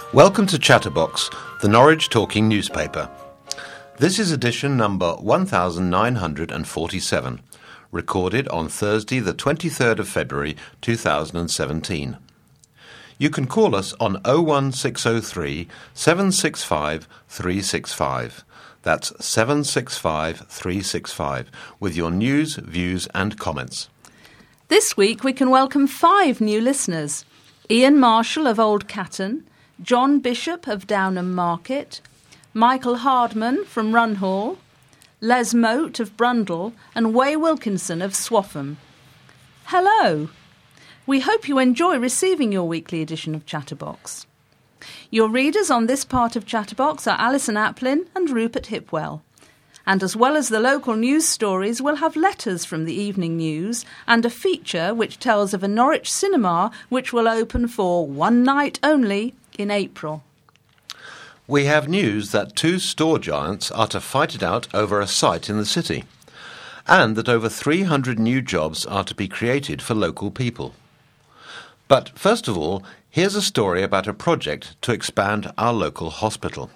Welcome to Chatterbox, the Norwich Talking newspaper. This is edition number 1947, recorded on Thursday the 23rd of February 2017. You can call us on 01603 765 365. That's 765 365 with your news, views and comments. This week we can welcome 5 new listeners. Ian Marshall of Old Catton, John Bishop of Downham Market, Michael Hardman from Runhall, Les Moat of Brundall and Way Wilkinson of Swaffham. Hello! We hope you enjoy receiving your weekly edition of Chatterbox. Your readers on this part of Chatterbox are Alison Aplin and Rupert Hipwell. And as well as the local news stories, we'll have letters from the evening news and a feature which tells of a Norwich cinema which will open for one night only in April. We have news that 2 store giants are to fight it out over a site in the city, and that over 300 new jobs are to be created for local people. But first of all, here's a story about a project to expand our local hospital.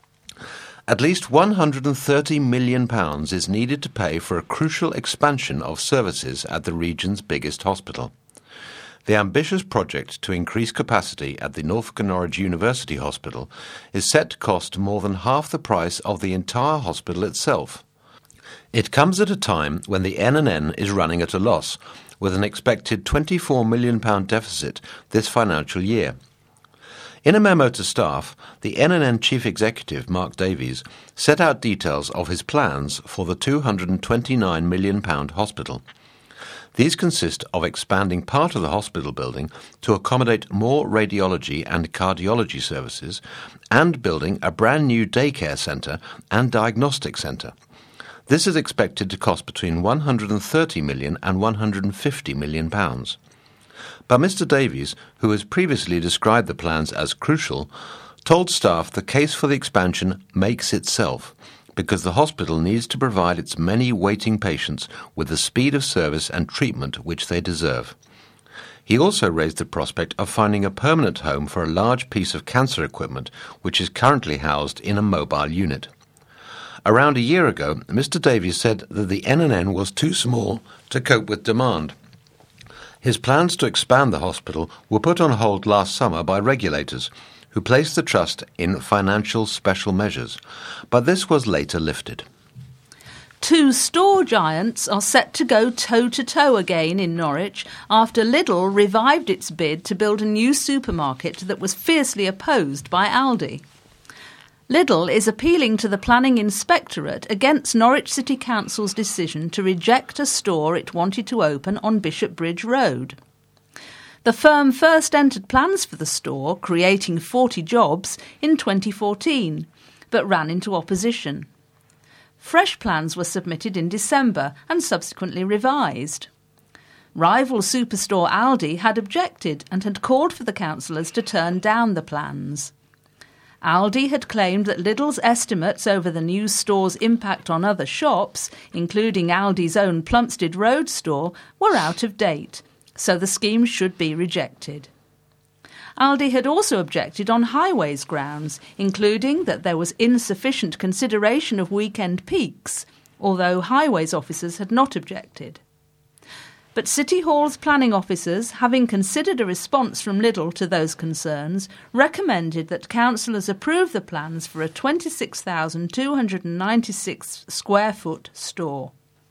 At least £130 million is needed to pay for a crucial expansion of services at the region's biggest hospital. The ambitious project to increase capacity at the Norfolk and Norwich University Hospital is set to cost more than half the price of the entire hospital itself. It comes at a time when the NNN is running at a loss, with an expected £24 million deficit this financial year. In a memo to staff, the NNN Chief Executive, Mark Davies, set out details of his plans for the £229 million hospital. These consist of expanding part of the hospital building to accommodate more radiology and cardiology services and building a brand new daycare centre and diagnostic centre. This is expected to cost between £130 million and £150 million. But Mr Davies, who has previously described the plans as crucial, told staff the case for the expansion makes itself, because the hospital needs to provide its many waiting patients with the speed of service and treatment which they deserve. He also raised the prospect of finding a permanent home for a large piece of cancer equipment which is currently housed in a mobile unit. Around a year ago, Mr Davies said that the NNN was too small to cope with demand. His plans to expand the hospital were put on hold last summer by regulators, who placed the trust in financial special measures, but this was later lifted. 2 store giants are set to go toe-to-toe again in Norwich after Lidl revived its bid to build a new supermarket that was fiercely opposed by Aldi. Lidl is appealing to the Planning Inspectorate against Norwich City Council's decision to reject a store it wanted to open on Bishop Bridge Road. The firm first entered plans for the store, creating 40 jobs, in 2014, but ran into opposition. Fresh plans were submitted in December and subsequently revised. Rival superstore Aldi had objected and had called for the councillors to turn down the plans. Aldi had claimed that Lidl's estimates over the new store's impact on other shops, including Aldi's own Plumstead Road store, were out of date, so the scheme should be rejected. Aldi had also objected on Highways grounds, including that there was insufficient consideration of weekend peaks, although Highways officers had not objected. But City Hall's planning officers, having considered a response from Lidl to those concerns, recommended that councillors approve the plans for a 26,296 square foot store.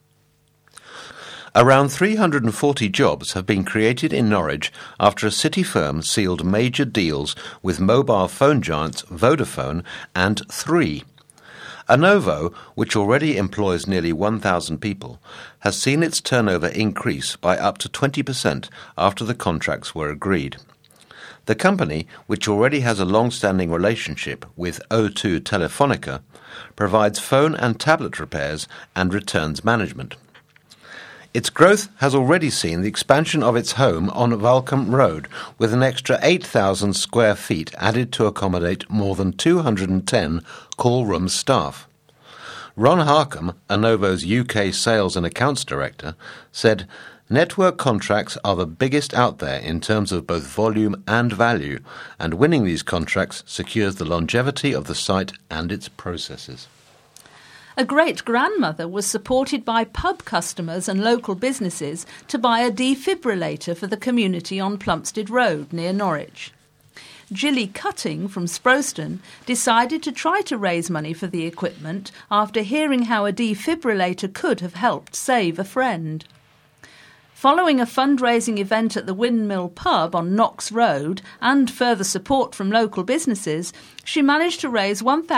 Around 340 jobs have been created in Norwich after a city firm sealed major deals with mobile phone giants Vodafone and Three. Anovo, which already employs nearly 1,000 people, has seen its turnover increase by up to 20% after the contracts were agreed. The company, which already has a long-standing relationship with O2 Telefonica, provides phone and tablet repairs and returns management. Its growth has already seen the expansion of its home on Valcombe Road, with an extra 8,000 square feet added to accommodate more than 210 call room staff. Ron Harcombe, Anovo's UK Sales and Accounts Director, said, Network contracts are the biggest out there in terms of both volume and value, and winning these contracts secures the longevity of the site and its processes. A great-grandmother was supported by pub customers and local businesses to buy a defibrillator for the community on Plumstead Road near Norwich. Gilly Cutting from Sproston decided to try to raise money for the equipment after hearing how a defibrillator could have helped save a friend. Following a fundraising event at the Windmill Pub on Knox Road and further support from local businesses, she managed to raise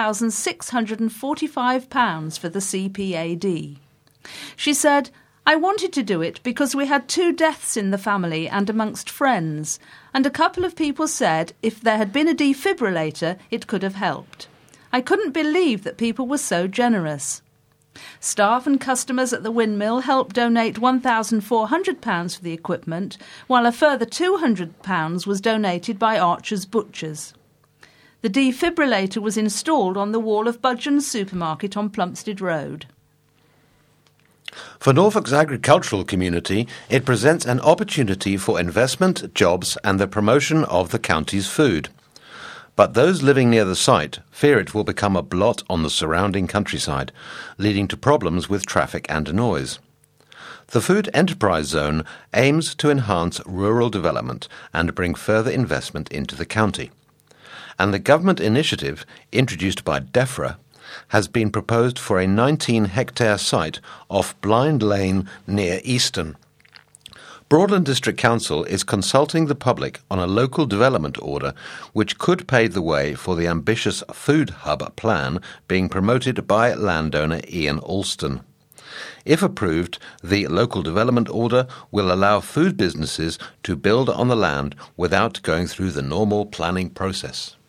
£1,645 for the CPAD. She said, "I wanted to do it because we had 2 deaths in the family and amongst friends, and a couple of people said if there had been a defibrillator it could have helped. I couldn't believe that people were so generous." Staff and customers at the windmill helped donate £1,400 for the equipment, while a further £200 was donated by Archer's Butchers. The defibrillator was installed on the wall of Budgeon's supermarket on Plumstead Road. For Norfolk's agricultural community, it presents an opportunity for investment, jobs and the promotion of the county's food. But those living near the site fear it will become a blot on the surrounding countryside, leading to problems with traffic and noise. The Food Enterprise Zone aims to enhance rural development and bring further investment into the county. And the government initiative, introduced by DEFRA, has been proposed for a 19-hectare site off Blind Lane near Easton. Broadland District Council is consulting the public on a local development order which could pave the way for the ambitious food hub plan being promoted by landowner Ian Alston. If approved, the local development order will allow food businesses to build on the land without going through the normal planning process.